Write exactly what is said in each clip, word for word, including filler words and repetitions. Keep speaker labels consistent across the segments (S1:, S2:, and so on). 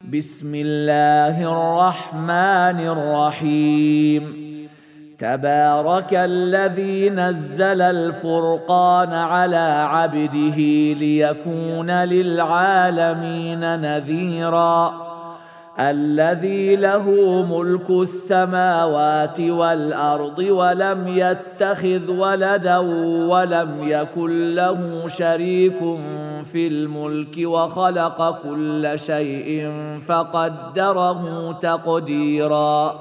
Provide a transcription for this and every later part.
S1: بسم الله الرحمن الرحيم تبارك الذي نزل الفرقان على عبده ليكون للعالمين نذيرا الذي له ملك السماوات والأرض ولم يتخذ ولدا ولم يكن له شريك في الملك وخلق كل شيء فقدره تقديرا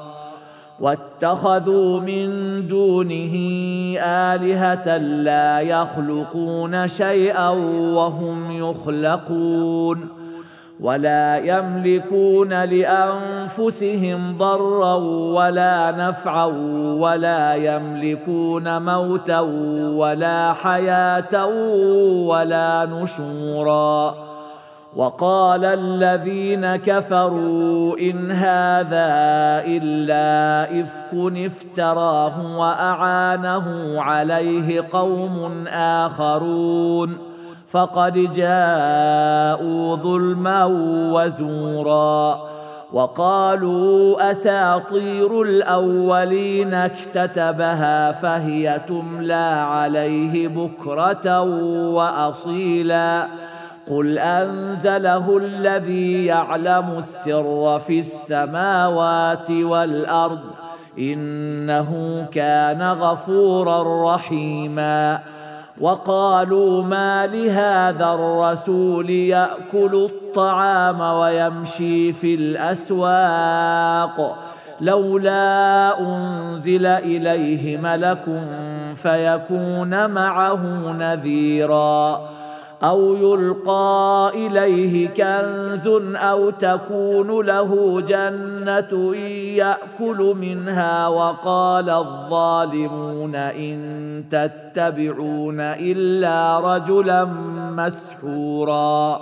S1: واتخذوا من دونه آلهة لا يخلقون شيئا وهم يخلقون ولا يملكون لأنفسهم ضرا ولا نفعا ولا يملكون موتا ولا حياة ولا نشورا وقال الذين كفروا إن هذا إلا إفك افتراه وأعانه عليه قوم آخرون فقد جاءوا ظلما وزورا وقالوا أساطير الأولين اكتتبها فهي تملى عليه بكرة وأصيلا قل أنزله الذي يعلم السر في السماوات والأرض إنه كان غفورا رحيما وقالوا ما لهذا الرسول يأكل الطعام ويمشي في الأسواق لولا أنزل إليه ملك فيكون معه نذيرا أو يلقى إليه كنز أو تكون له جنة يأكل منها وقال الظالمون إن تتبعون إلا رجلا مسحورا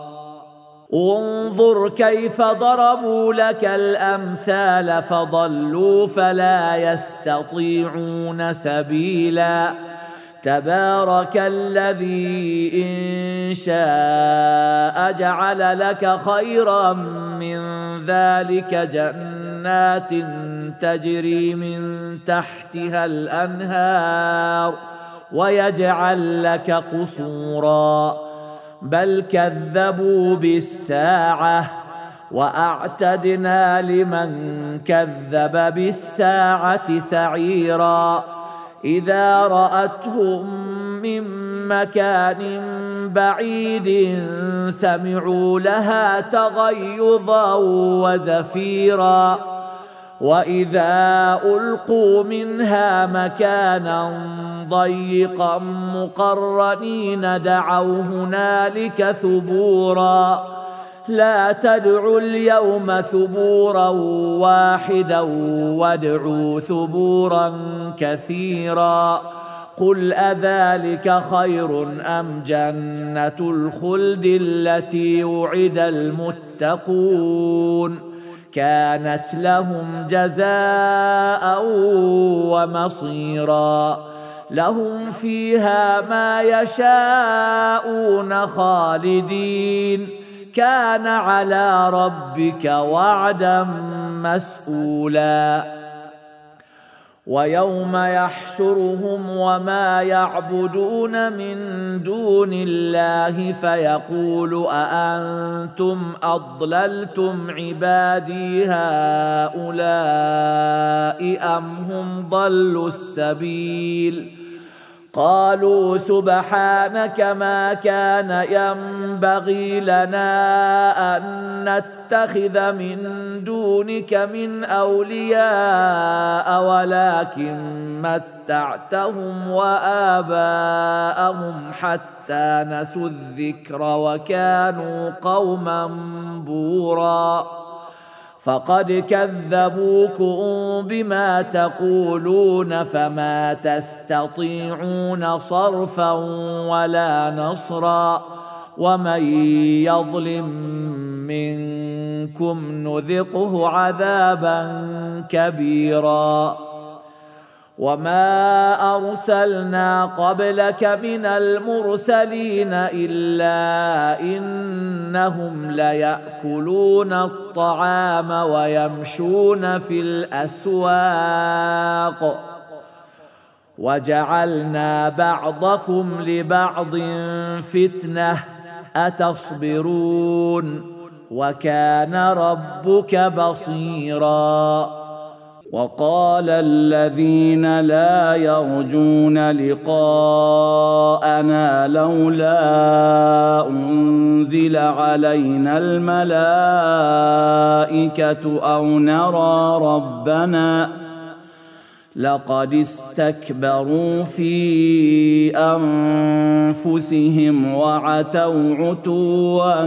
S1: انظر كيف ضربوا لك الأمثال فضلوا فلا يستطيعون سبيلا تبارك الذي إن شاء جعل لك خيرا من ذلك جنات تجري من تحتها الأنهار ويجعل لك قصورا بل كذبوا بالساعة وأعتدنا لمن كذب بالساعة سعيرا إذا رأتهم من مكان بعيد سمعوا لها تغيظا وزفيرا وإذا ألقوا منها مكانا ضيقا مقرنين دعوا هنالك ثبورا لا تدعوا اليوم ثبورا واحدا وادعوا ثبورا كثيرا قل أذلك خير أم جنة الخلد التي وعد المتقون كانت لهم جزاء ومصيرا لهم فيها ما يشاءون خالدين كان على ربك وعدا مسئولا ويوم يحشرهم وما يعبدون من دون الله فيقول أأنتم أضللتم عبادي هؤلاء أم هم ضلوا السبيل قالوا سبحانك ما كان ينبغي لنا أن نتخذ من دونك من أولياء ولكن متعتهم وآباءهم حتى نسوا الذكر وكانوا قوما بورا فقد كذبوكم بما تقولون فما تستطيعون صرفا ولا نصرا ومن يظلم منكم نذقه عذابا كبيرا وما أرسلنا قبلك من المرسلين إلا إنهم ليأكلون الطعام ويمشون في الأسواق وجعلنا بعضكم لبعض فتنة أتصبرون وكان ربك بصيرا. وقال الذين لا يرجون لقاءنا لولا أنزل علينا الملائكة أو نرى ربنا لقد استكبروا في أنفسهم وعتوا عتوا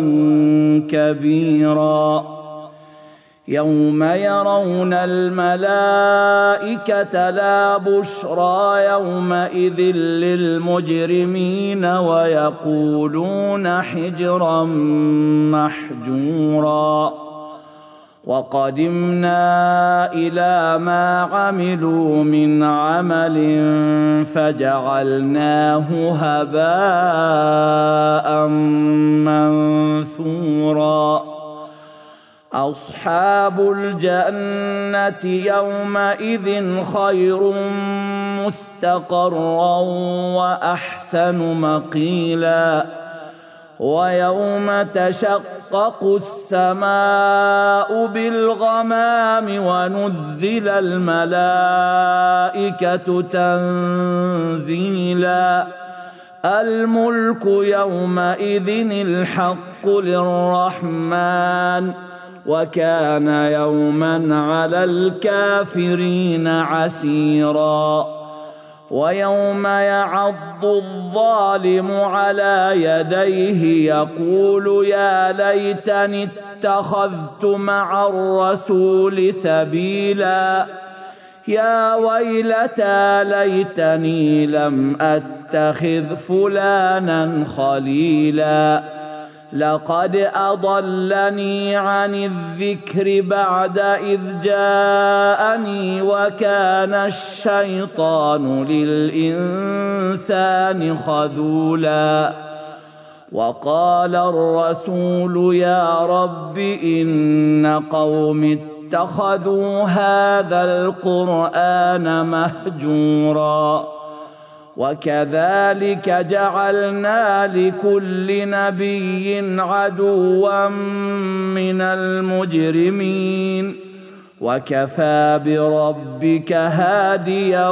S1: كبيرا. يوم يرون الملائكة لا بشرى يومئذ للمجرمين ويقولون حجرا محجورا. وقدمنا إلى ما عملوا من عمل فجعلناه هباء منثورا. أصحاب الجنة يومئذ خير مستقرا وأحسن مقيلا. ويوم تشقق السماء بالغمام ونزل الملائكة تنزيلا. الملك يومئذ الحق للرحمن وكان يوما على الكافرين عسيرا. ويوم يعض الظالم على يديه يقول يا ليتني اتخذت مع الرسول سبيلا. يا ويلتى ليتني لم أتخذ فلانا خليلا لقد أضلني عن الذكر بعد إذ جاءني وكان الشيطان للإنسان خذولا. وقال الرسول يا رب إن قوم اتخذوا هذا القرآن مهجورا. وكذلك جعلنا لكل نبي عدوا من المجرمين وكفى بربك هاديا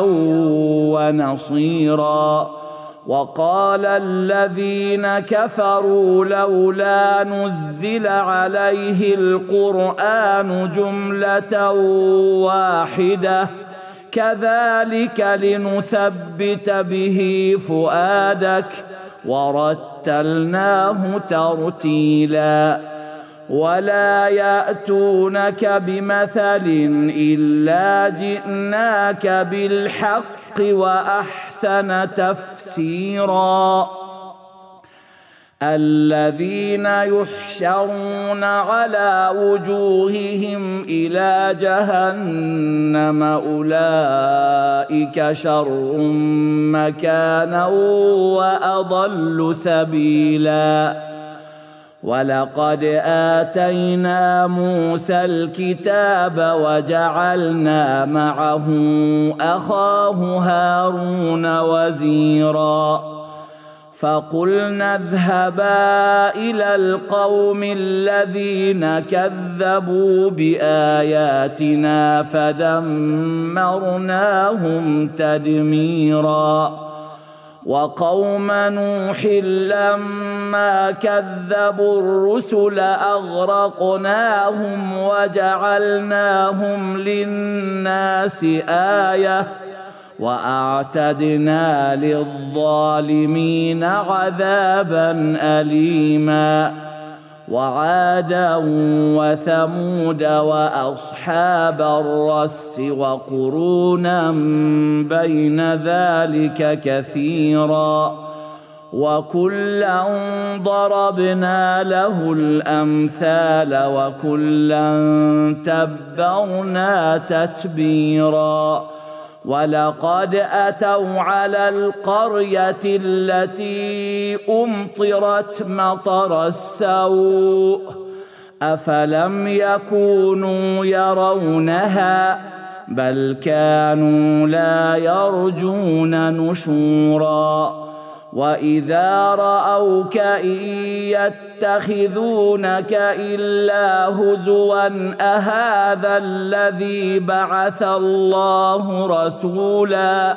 S1: ونصيرا. وقال الذين كفروا لولا نزل عليه القرآن جملة واحدة كذلك لنثبت به فؤادك ورتلناه ترتيلا. ولا يأتونك بمثل إلا جئناك بالحق وأحسن تفسيرا. الذين يحشرون على وجوههم إلى جهنم أولئك شر مكانا وأضل سبيلا. ولقد آتينا موسى الكتاب وجعلنا معه أخاه هارون وزيرا. فقلنا اذهبا إلى القوم الذين كذبوا بآياتنا فدمرناهم تدميرا. وقوم نوح لما كذبوا الرسل أغرقناهم وجعلناهم للناس آية وأعتدنا للظالمين عذابا أليما. وعادا وثمود وأصحاب الرس وقرونا بين ذلك كثيرا وكلا ضربنا له الأمثال وكلا تبرنا تتبيرا. ولقد أتوا على القرية التي أمطرت مطر السوء أفلم يكونوا يرونها بل كانوا لا يرجون نشورا وإذا رأوك إن يتخذونك إلا هزوا أهذا الذي بعث الله رسولا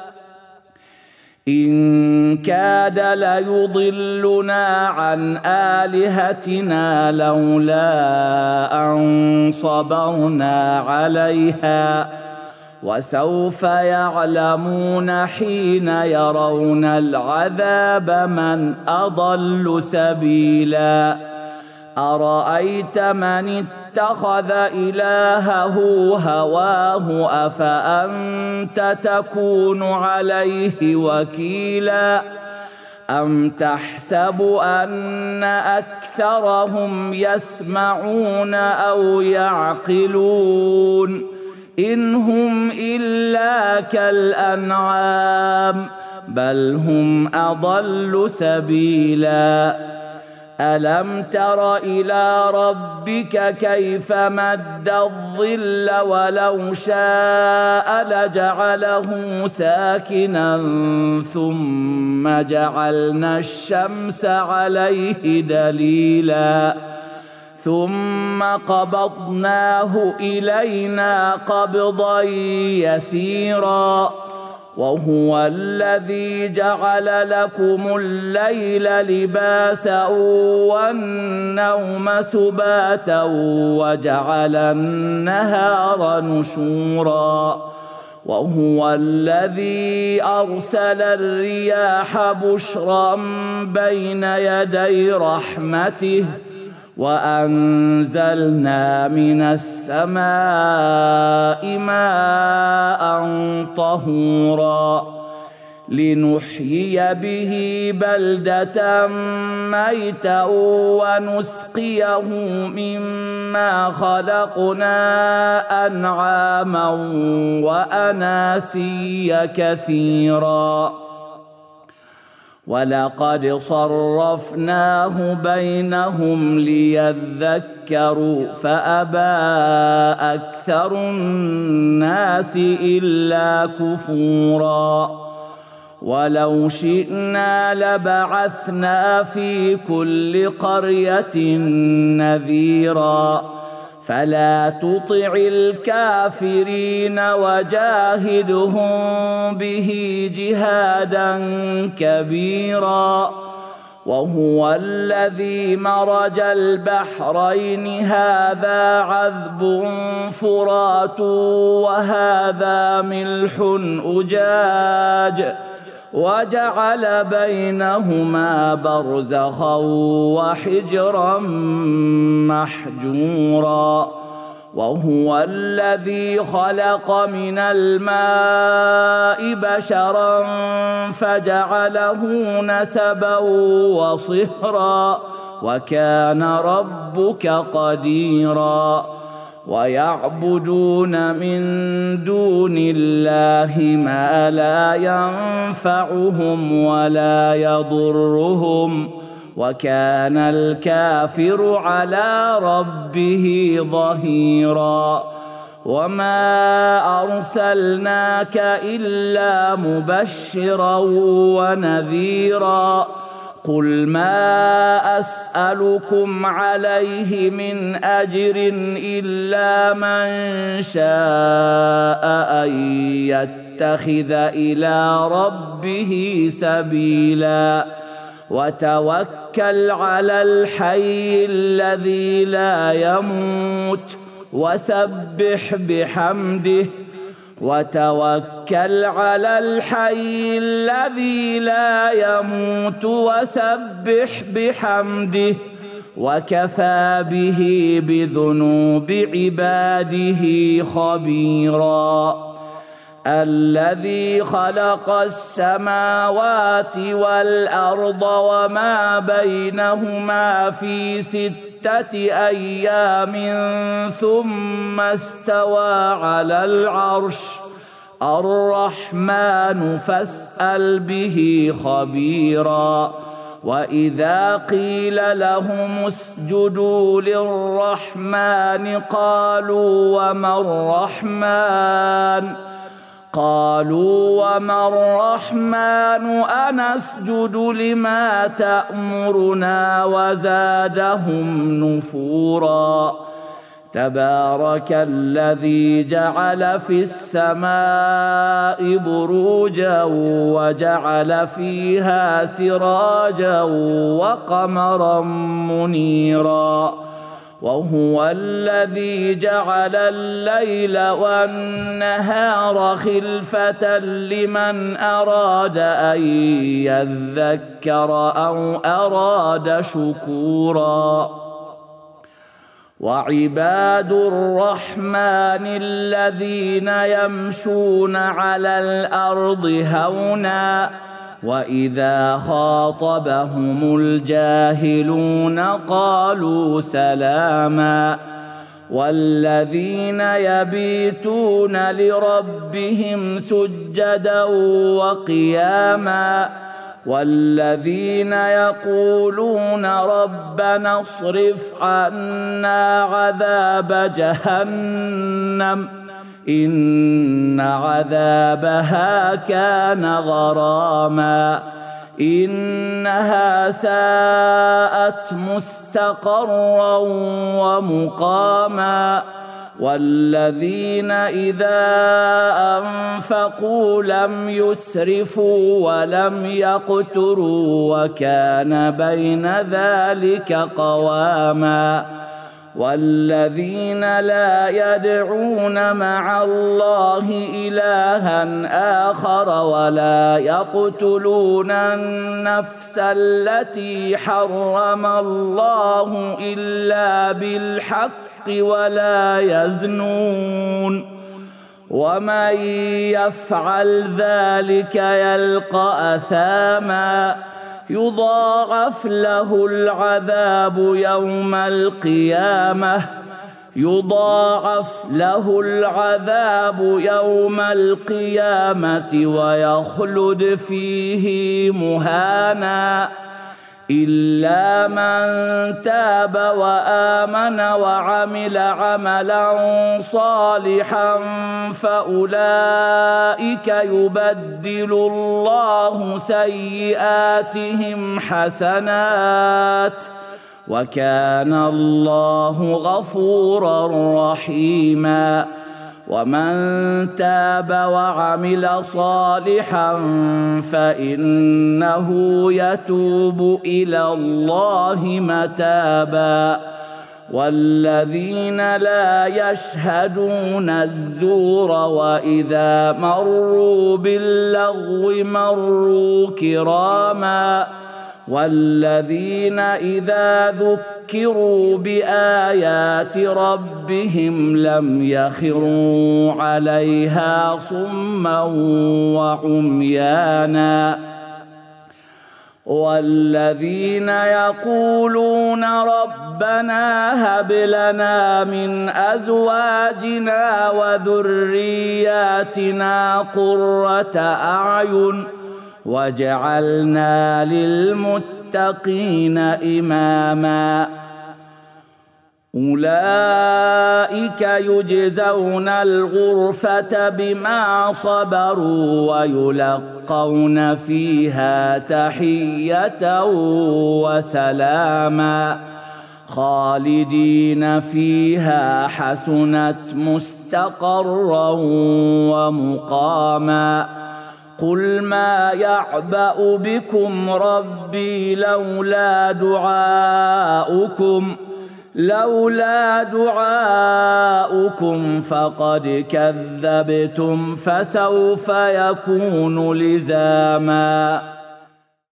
S1: إن كاد ليضلنا عن آلهتنا لولا أن صبرنا عليها وسوف يعلمون حين يرون العذاب من أضل سبيلا أرأيت من اتخذ إلهه هواه أفأنت تكون عليه وكيلا أم تحسب أن أكثرهم يسمعون أو يعقلون إن هم إلا كالأنعام بل هم أضل سبيلا ألم تر إلى ربك كيف مد الظل ولو شاء لجعله ساكنا ثم جعلنا الشمس عليه دليلا ثم قبضناه إلينا قبضا يسيرا وهو الذي جعل لكم الليل لباسا والنوم سباتا وجعل النهار نشورا وهو الذي أرسل الرياح بشرا بين يدي رحمته وأنزلنا من السماء ماء طهورا لنحيي به بلدة ميتا ونسقيه مما خلقنا أنعاما وأناسيا كثيرا ولقد صرفناه بينهم ليذكروا فأبى أكثر الناس إلا كفورا ولو شئنا لبعثنا في كل قرية نذيرا فلا تطع الكافرين وجاهدهم به جهادا كبيرا وهو الذي مرج البحرين هذا عذب فرات وهذا ملح أجاج وجعل بينهما برزخا وحجرا محجورا وهو الذي خلق من الماء بشرا فجعله نسبا وصهرا وكان ربك قديرا ويعبدون من دون الله ما لا ينفعهم ولا يضرهم وكان الكافر على ربه ظهيرا وما أرسلناك إلا مبشرا ونذيرا قل ما أسألكم عليه من أجر إلا من شاء أن يتخذ إلى ربه سبيلا وتوكل على الحي الذي لا يموت وسبح بحمده وتوكل على الحي الذي لا يموت وسبح بحمده وكفى به بذنوب عباده خبيرا الذي خلق السماوات والأرض وما بينهما في ستة أيام ثم استوى على العرش الرحمن فاسأل به خبيرا. وإذا قيل لهم اسجدوا للرحمن قالوا وما الرحمن قالوا وما الرحمن أنسجد لما تأمرنا وزادهم نفورا. تبارك الذي جعل في السماء بروجا وجعل فيها سراجا وقمرا منيرا. وهو الذي جعل الليل والنهار خلفة لمن أراد أن يذكر أو أراد شكورا. وعباد الرحمن الذين يمشون على الأرض هونا وإذا خاطبهم الجاهلون قالوا سلاما. والذين يبيتون لربهم سجدا وقياما. والذين يقولون ربنا اصرف عنا عذاب جهنم إن عذابها كان غراما إنها ساءت مستقرا ومقاما. والذين إذا أنفقوا لم يسرفوا ولم يقتروا وكان بين ذلك قواما. والذين لا يدعون مع الله إلها آخر ولا يقتلون النفس التي حرم الله إلا بالحق ولا يزنون ومن يفعل ذلك يلقى أثاما يضاعف له العذاب يوم القيامة يضاعف له العذاب يوم القيامة ويخلد فيه مهانا إلا من تاب وآمن وعمل عملا صالحا فأولئك يبدل الله سيئاتهم حسنات وكان الله غفورا رحيما. ومن تاب وعمل صالحا فإنه يتوب إلى الله متابا. والذين لا يشهدون الزور وإذا مروا باللغو مروا كراما. والذين إذا ذكروا بآيات ربهم لم يخروا عليها صما وعميانا. والذين يقولون ربنا هب لنا من أزواجنا وذرياتنا قرة أعين وجعلنا للمتقين إماما. أولئك يجزون الغرفة بما صبروا ويلقون فيها تحية وسلاما خالدين فيها حسنت مستقرا ومقاما. قل ما يعبأ بكم ربي لولا دعاؤكم لولا دعاؤكم فقد كذبتم فسوف يكون لزاما.